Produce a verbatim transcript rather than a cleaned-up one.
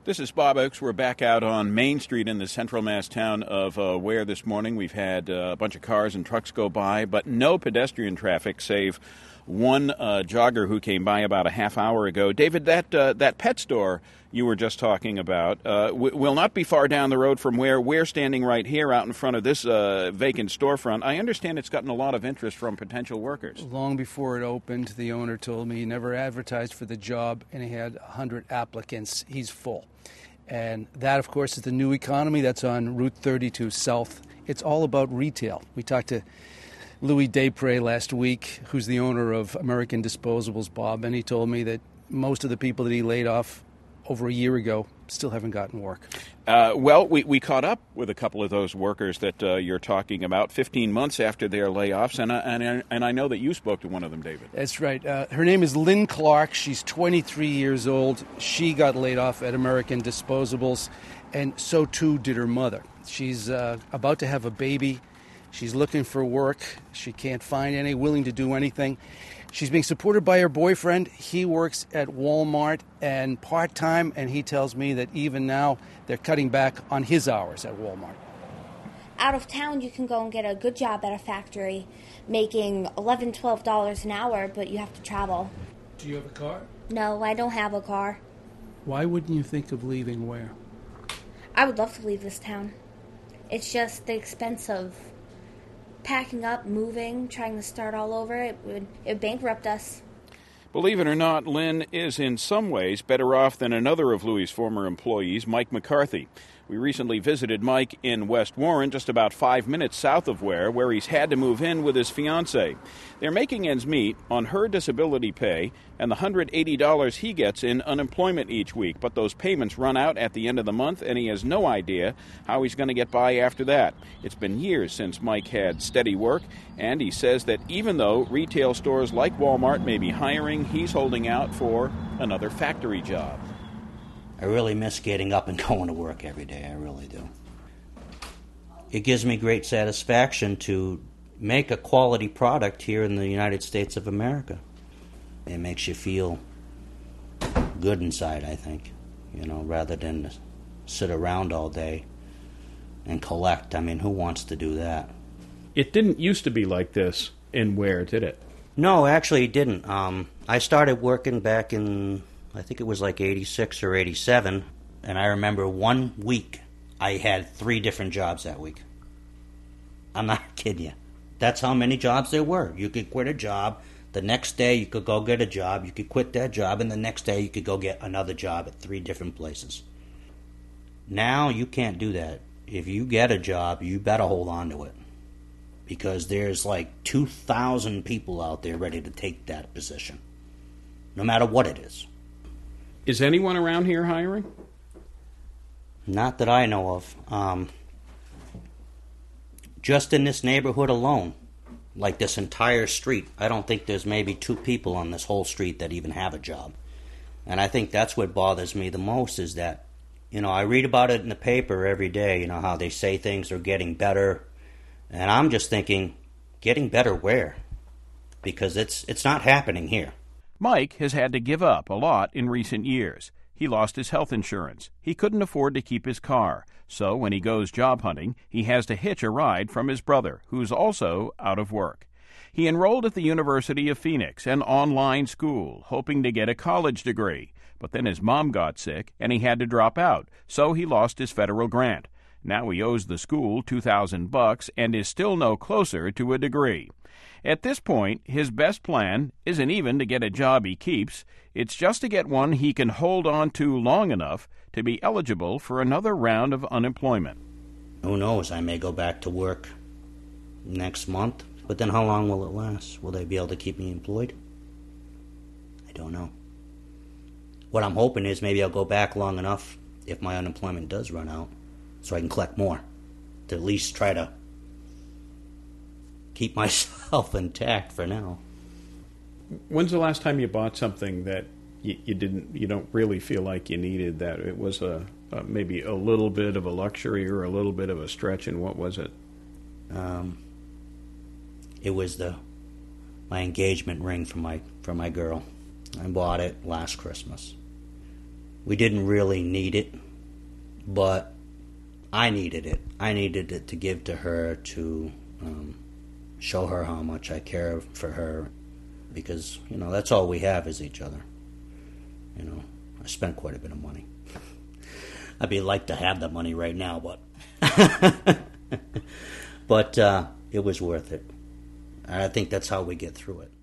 This is Bob Oakes. We're back out on Main Street in the central Mass town of uh, Ware this morning. We've had uh, a bunch of cars and trucks go by, but no pedestrian traffic save one uh, jogger who came by about a half hour ago. David, that uh, that pet store you were just talking about uh, w- will not be far down the road from where we're standing right here out in front of this uh, vacant storefront. I understand it's gotten a lot of interest from potential workers. Long before it opened, the owner told me he never advertised for the job and he had one hundred applicants. He's full. And that, of course, is the new economy that's on Route thirty-two South. It's all about retail. We talked to Louis Desprez last week, who's the owner of American Disposables, Bob, and he told me that most of the people that he laid off over a year ago still haven't gotten work. Uh, well, we, we caught up with a couple of those workers that uh, you're talking about fifteen months after their layoffs, and I, and, and I know that you spoke to one of them, David. That's right. Uh, her name is Lynn Clark. She's twenty-three years old. She got laid off at American Disposables, and so too did her mother. She's uh, about to have a baby. She's looking for work. She can't find any, willing to do anything. She's being supported by her boyfriend. He works at Walmart and part-time, and he tells me that even now they're cutting back on his hours at Walmart. Out of town, you can go and get a good job at a factory making eleven dollars, twelve dollars an hour, but you have to travel. Do you have a car? No, I don't have a car. Why wouldn't you think of leaving Ware? I would love to leave this town. It's just the expense of packing up, moving, trying to start all over. It would, it would bankrupt us. Believe it or not, Lynn is in some ways better off than another of Louis' former employees, Mike McCarthy. We recently visited Mike in West Warren, just about five minutes south of Ware, where he's had to move in with his fiancée. They're making ends meet on her disability pay and the one hundred eighty dollars he gets in unemployment each week. But those payments run out at the end of the month, and he has no idea how he's going to get by after that. It's been years since Mike had steady work, and he says that even though retail stores like Walmart may be hiring, he's holding out for another factory job. I really miss getting up and going to work every day. I really do. It gives me great satisfaction to make a quality product here in the United States of America. It makes you feel good inside, I think, you know, rather than sit around all day and collect. I mean, who wants to do that? It didn't used to be like this in Ware, did it? No, actually it didn't. Um, I started working back in, I think it was like eighty-six or eighty-seven, and I remember one week I had three different jobs that week. I'm not kidding you. That's how many jobs there were. You could quit a job, the next day you could go get a job, you could quit that job, and the next day you could go get another job at three different places. Now you can't do that. If you get a job, you better hold on to it, because there's like two thousand people out there ready to take that position, no matter what it is. Is anyone around here hiring? Not that I know of. Um, just in this neighborhood alone, like this entire street, I don't think there's maybe two people on this whole street that even have a job. And I think that's what bothers me the most, is that, you know, I read about it in the paper every day, you know, how they say things are getting better. And I'm just thinking, getting better where? Because it's it's not happening here. Mike has had to give up a lot in recent years. He lost his health insurance. He couldn't afford to keep his car. So when he goes job hunting, he has to hitch a ride from his brother, who's also out of work. He enrolled at the University of Phoenix, an online school, hoping to get a college degree. But then his mom got sick, and he had to drop out, so he lost his federal grant. Now he owes the school two thousand bucks and is still no closer to a degree. At this point, his best plan isn't even to get a job he keeps. It's just to get one he can hold on to long enough to be eligible for another round of unemployment. Who knows? I may go back to work next month, but then how long will it last? Will they be able to keep me employed? I don't know. What I'm hoping is maybe I'll go back long enough if my unemployment does run out, so I can collect more, to at least try to keep myself intact for now. When's the last time you bought something that you, you didn't, you don't really feel like you needed, that it was a, a maybe a little bit of a luxury or a little bit of a stretch, and what was it? Um, it was the my engagement ring for my for my girl. I bought it last Christmas. we didn't really need it, but I needed it. I needed it to give to her, to um, show her how much I care for her, because, you know, that's all we have is each other. You know, I spent quite a bit of money. I'd be like to have the money right now, but but uh, it was worth it. And I think that's how we get through it.